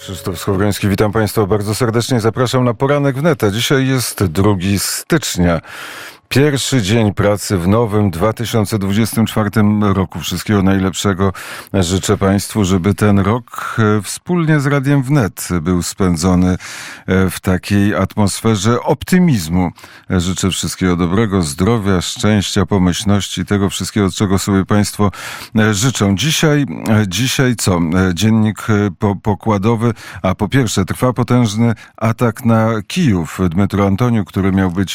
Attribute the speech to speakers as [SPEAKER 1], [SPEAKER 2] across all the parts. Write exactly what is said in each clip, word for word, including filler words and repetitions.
[SPEAKER 1] Krzysztof Skowroński, witam Państwa bardzo serdecznie. Zapraszam na poranek wnet. Dzisiaj jest drugiego stycznia. Pierwszy dzień pracy w nowym dwa tysiące dwudziestym czwartym roku. Wszystkiego najlepszego życzę Państwu, żeby ten rok wspólnie z Radiem Wnet był spędzony w takiej atmosferze optymizmu. Życzę wszystkiego dobrego, zdrowia, szczęścia, pomyślności, tego wszystkiego, czego sobie Państwo życzą. Dzisiaj, dzisiaj co? Dziennik pokładowy, a po pierwsze trwa potężny atak na Kijów. Dmytro Antoniuk, który miał być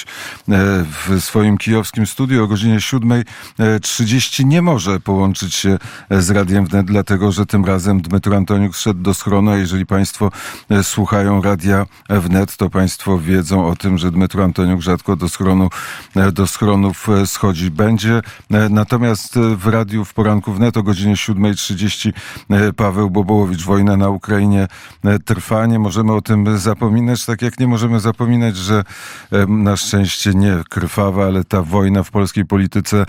[SPEAKER 1] w swoim kijowskim studiu o godzinie siódmej trzydzieści nie może połączyć się z Radiem Wnet, dlatego że tym razem Dmytro Antoniuk szedł do schronu, a jeżeli Państwo słuchają Radia Wnet, to Państwo wiedzą o tym, że Dmytro Antoniuk rzadko do schronu, do schronów schodzi. Będzie natomiast w radiu w poranku Wnet o godzinie siódmej trzydzieści Paweł Bobołowicz. Wojna na Ukrainie trwa, nie możemy o tym zapominać, tak jak nie możemy zapominać, że na szczęście nie krwawa, ale ta wojna w polskiej polityce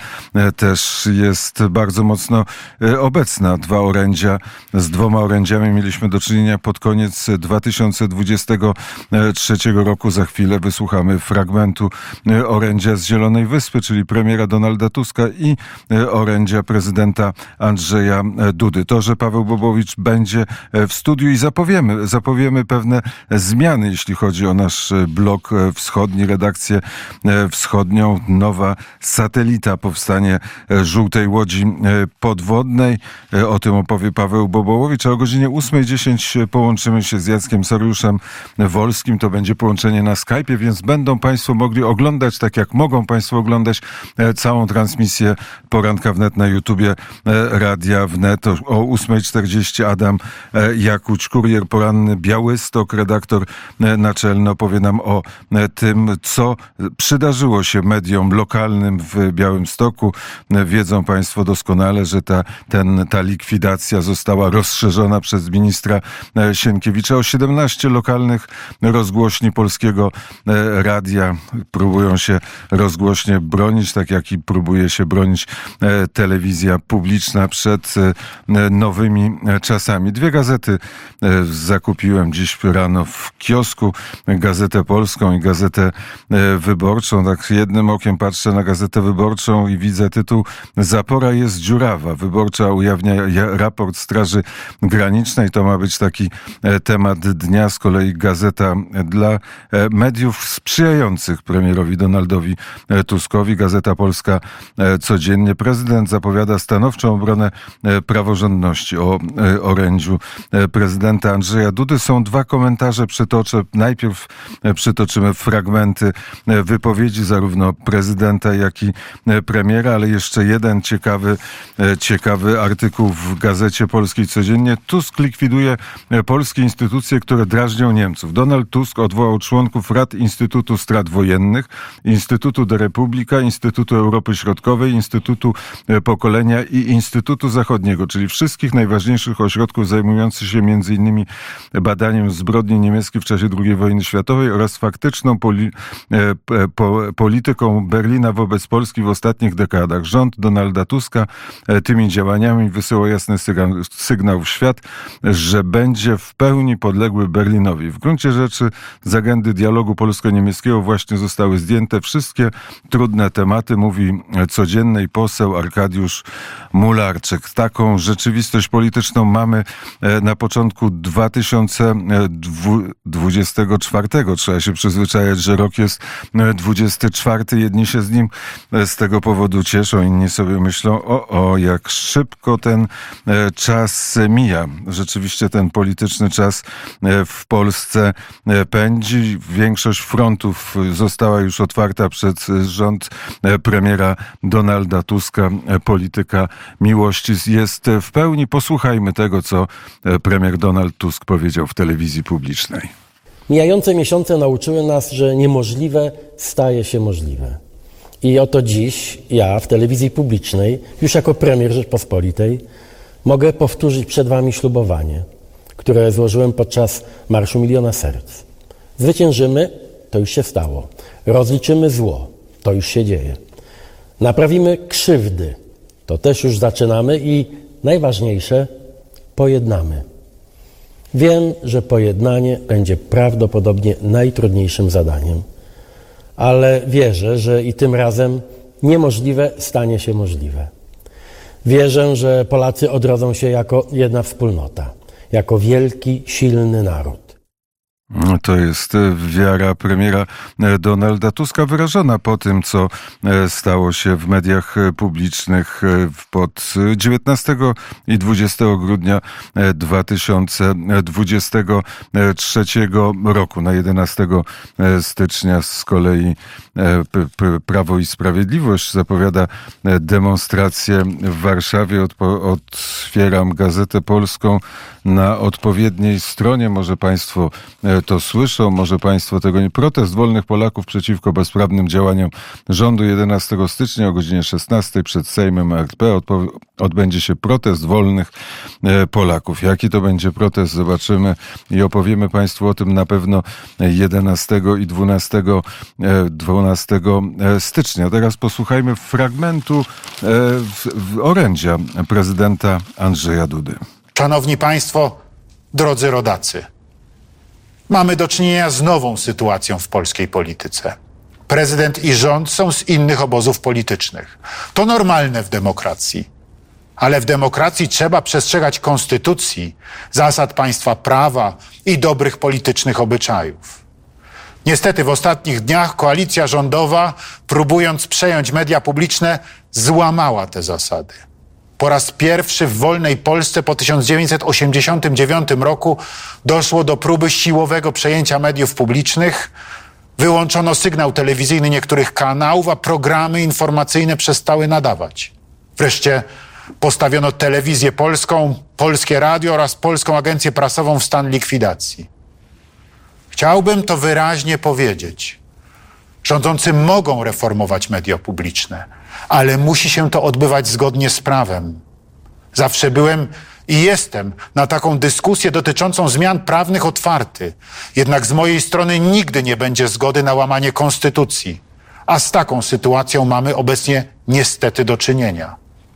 [SPEAKER 1] też jest bardzo mocno obecna. Dwa orędzia, z dwoma orędziami mieliśmy do czynienia pod koniec dwa tysiące dwudziestego trzeciego roku. Za chwilę wysłuchamy fragmentu orędzia z Zielonej Wyspy, czyli premiera Donalda Tuska i orędzia prezydenta Andrzeja Dudy. To, że Paweł Bobołowicz będzie w studiu i zapowiemy, zapowiemy pewne zmiany, jeśli chodzi o nasz blok wschodni, redakcję wschodnią. Nowa satelita, powstanie żółtej łodzi podwodnej. O tym opowie Paweł Bobołowicz, a o godzinie ósmej dziesięć połączymy się z Jackiem Sariuszem Wolskim. To będzie połączenie na Skype'ie, więc będą Państwo mogli oglądać, tak jak mogą Państwo oglądać całą transmisję Poranka Wnet na YouTubie Radia Wnet. O ósmej czterdzieści Adam Jakuć, kurier poranny Białystok, redaktor naczelny, opowie nam o tym, co przydarzyło się mediom lokalnym w Białymstoku. Wiedzą Państwo doskonale, że ta, ten, ta likwidacja została rozszerzona przez ministra Sienkiewicza o siedemnaście lokalnych rozgłośni Polskiego Radia. Próbują się rozgłośnie bronić, tak jak i próbuje się bronić telewizja publiczna przed nowymi czasami. Dwie gazety zakupiłem dziś rano w kiosku. Gazetę Polską i Gazetę Wyborczą. Tak jednym okiem patrzę na Gazetę Wyborczą i widzę tytuł: Zapora jest dziurawa. Wyborcza ujawnia raport Straży Granicznej. To ma być taki temat dnia. Z kolei Gazeta dla mediów sprzyjających premierowi Donaldowi Tuskowi. Gazeta Polska codziennie. Prezydent zapowiada stanowczą obronę praworządności. O orędziu prezydenta Andrzeja Dudy są dwa komentarze. Przytoczę. Najpierw przytoczymy fragmenty wypowiedzi zarówno prezydenta, jak i premiera, ale jeszcze jeden ciekawy, ciekawy artykuł w Gazecie Polskiej codziennie. Tusk likwiduje polskie instytucje, które drażnią Niemców. Donald Tusk odwołał członków Rad Instytutu Strat Wojennych, Instytutu de Republika, Instytutu Europy Środkowej, Instytutu Pokolenia i Instytutu Zachodniego, czyli wszystkich najważniejszych ośrodków zajmujących się między innymi badaniem zbrodni niemieckich w czasie drugiej wojny światowej oraz faktyczną poli, po, polityką Berlina wobec Polski w ostatnich dekadach. Rząd Donalda Tuska tymi działaniami wysyła jasny sygnał, sygnał w świat, że będzie w pełni podległy Berlinowi. W gruncie rzeczy z agendy dialogu polsko-niemieckiego właśnie zostały zdjęte wszystkie trudne tematy, mówi codziennej poseł Arkadiusz Mularczyk. Taką rzeczywistość polityczną mamy na początku dwa tysiące dwudziestego czwartego. Trzeba się przyzwyczajać, że rok jest dwudziesty czwarty. Jedni się z nim z tego powodu cieszą, inni sobie myślą, o, o, jak szybko ten czas mija. Rzeczywiście ten polityczny czas w Polsce pędzi. Większość frontów została już otwarta przed rząd premiera Donalda Tuska. Polityka miłości jest w pełni. Posłuchajmy tego, co premier Donald Tusk powiedział w telewizji publicznej.
[SPEAKER 2] Mijające miesiące nauczyły nas, że niemożliwe staje się możliwe. I oto dziś ja w telewizji publicznej, już jako premier Rzeczpospolitej, mogę powtórzyć przed wami ślubowanie, które złożyłem podczas Marszu Miliona Serc. Zwyciężymy, to już się stało. Rozliczymy zło, to już się dzieje. Naprawimy krzywdy, to też już zaczynamy i najważniejsze, pojednamy. Wiem, że pojednanie będzie prawdopodobnie najtrudniejszym zadaniem, ale wierzę, że i tym razem niemożliwe stanie się możliwe. Wierzę, że Polacy odrodzą się jako jedna wspólnota, jako wielki, silny naród.
[SPEAKER 1] To jest wiara premiera Donalda Tuska wyrażona po tym, co stało się w mediach publicznych pod dziewiętnastego i dwudziestego grudnia dwa tysiące dwudziestego trzeciego roku. Na jedenastego stycznia z kolei Prawo i Sprawiedliwość zapowiada demonstrację w Warszawie. Otwieram Gazetę Polską. Na odpowiedniej stronie, może państwo to słyszą, może państwo tego nie. Protest wolnych Polaków przeciwko bezprawnym działaniom rządu. jedenastego stycznia o godzinie szesnastej przed Sejmem R P odpo- odbędzie się protest wolnych Polaków. Jaki to będzie protest, zobaczymy i opowiemy państwu o tym na pewno jedenastego i dwunastego stycznia. Teraz posłuchajmy fragmentu orędzia prezydenta Andrzeja Dudy.
[SPEAKER 3] Szanowni Państwo, drodzy rodacy, mamy do czynienia z nową sytuacją w polskiej polityce. Prezydent i rząd są z innych obozów politycznych. To normalne w demokracji. Ale w demokracji trzeba przestrzegać konstytucji, zasad państwa prawa i dobrych politycznych obyczajów. Niestety w ostatnich dniach koalicja rządowa, próbując przejąć media publiczne, złamała te zasady. Po raz pierwszy w wolnej Polsce po tysiąc dziewięćset osiemdziesiątym dziewiątym roku doszło do próby siłowego przejęcia mediów publicznych. Wyłączono sygnał telewizyjny niektórych kanałów, a programy informacyjne przestały nadawać. Wreszcie postawiono Telewizję Polską, Polskie Radio oraz Polską Agencję Prasową w stan likwidacji. Chciałbym to wyraźnie powiedzieć. Rządzący mogą reformować media publiczne, ale musi się to odbywać zgodnie z prawem. Zawsze byłem i jestem na taką dyskusję dotyczącą zmian prawnych otwarty. Jednak z mojej strony nigdy nie będzie zgody na łamanie konstytucji. A z taką sytuacją mamy obecnie niestety do czynienia.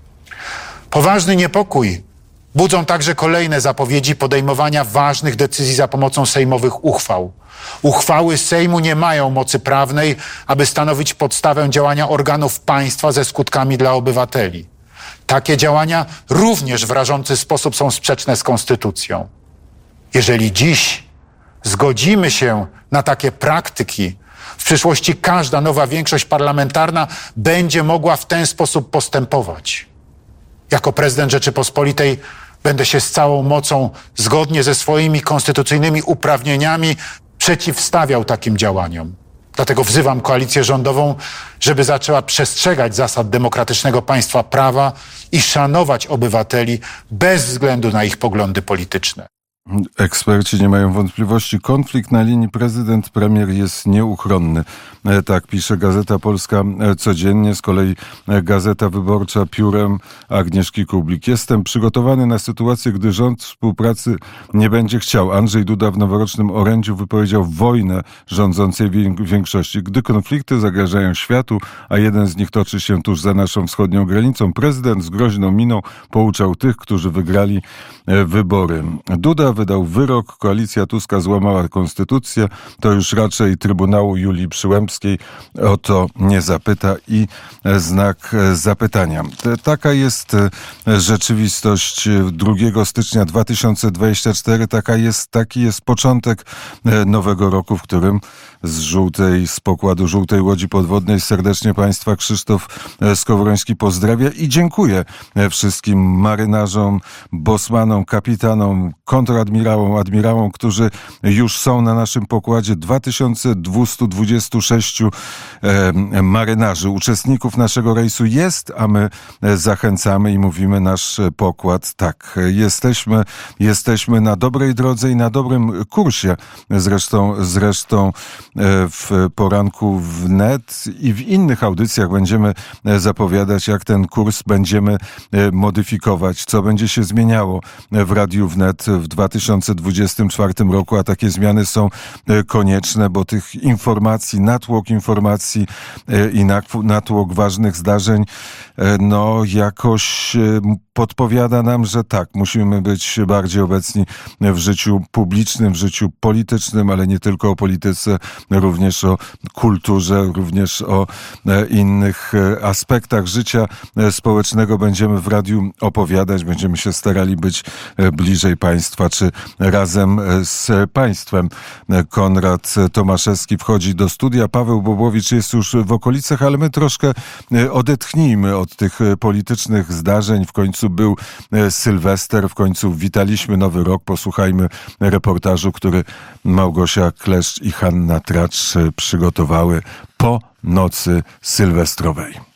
[SPEAKER 3] Poważny niepokój budzą także kolejne zapowiedzi podejmowania ważnych decyzji za pomocą sejmowych uchwał. Uchwały Sejmu nie mają mocy prawnej, aby stanowić podstawę działania organów państwa ze skutkami dla obywateli. Takie działania również w rażący sposób są sprzeczne z konstytucją. Jeżeli dziś zgodzimy się na takie praktyki, w przyszłości każda nowa większość parlamentarna będzie mogła w ten sposób postępować. Jako prezydent Rzeczypospolitej będę się z całą mocą, zgodnie ze swoimi konstytucyjnymi uprawnieniami, przeciwstawiał takim działaniom. Dlatego wzywam koalicję rządową, żeby zaczęła przestrzegać zasad demokratycznego państwa prawa i szanować obywateli bez względu na ich poglądy polityczne.
[SPEAKER 1] Eksperci nie mają wątpliwości. Konflikt na linii prezydent-premier jest nieuchronny. Tak pisze Gazeta Polska codziennie. Z kolei Gazeta Wyborcza piórem Agnieszki Kublik. Jestem przygotowany na sytuację, gdy rząd współpracy nie będzie chciał. Andrzej Duda w noworocznym orędziu wypowiedział wojnę rządzącej większości. Gdy konflikty zagrażają światu, a jeden z nich toczy się tuż za naszą wschodnią granicą, prezydent z groźną miną pouczał tych, którzy wygrali wybory. Duda wydał wyrok, koalicja Tuska złamała konstytucję, to już raczej Trybunału Julii Przyłębskiej o to nie zapyta i znak zapytania. Taka jest rzeczywistość drugiego stycznia dwa tysiące dwudziestego czwartego. Taka jest, taki jest początek nowego roku, w którym z żółtej, z pokładu żółtej łodzi podwodnej serdecznie Państwa Krzysztof Skowroński pozdrawia i dziękuję wszystkim marynarzom, bosmanom, kapitanom, kontradmirałom, admirałom, którzy już są na naszym pokładzie. dwa tysiące dwieście dwadzieścia sześć e, marynarzy, uczestników naszego rejsu jest, a my zachęcamy i mówimy nasz pokład tak. Jesteśmy, jesteśmy na dobrej drodze i na dobrym kursie. Zresztą, zresztą w poranku wnet i w innych audycjach będziemy zapowiadać, jak ten kurs będziemy modyfikować, co będzie się zmieniało w Radiu Wnet w dwa tysiące dwudziestym czwartym roku, a takie zmiany są konieczne, bo tych informacji, natłok informacji i natłok ważnych zdarzeń, no jakoś podpowiada nam, że tak, musimy być bardziej obecni w życiu publicznym, w życiu politycznym, ale nie tylko o polityce, również o kulturze, również o innych aspektach życia społecznego będziemy w radiu opowiadać, będziemy się starali być bliżej państwa, czy razem z państwem. Konrad Tomaszewski wchodzi do studia, Paweł Bobrowicz jest już w okolicach, ale my troszkę odetchnijmy od tych politycznych zdarzeń. W końcu był Sylwester, w końcu witaliśmy Nowy Rok. Posłuchajmy reportażu, który Małgosia Kleszcz i Hanna Tracz przygotowały po nocy sylwestrowej.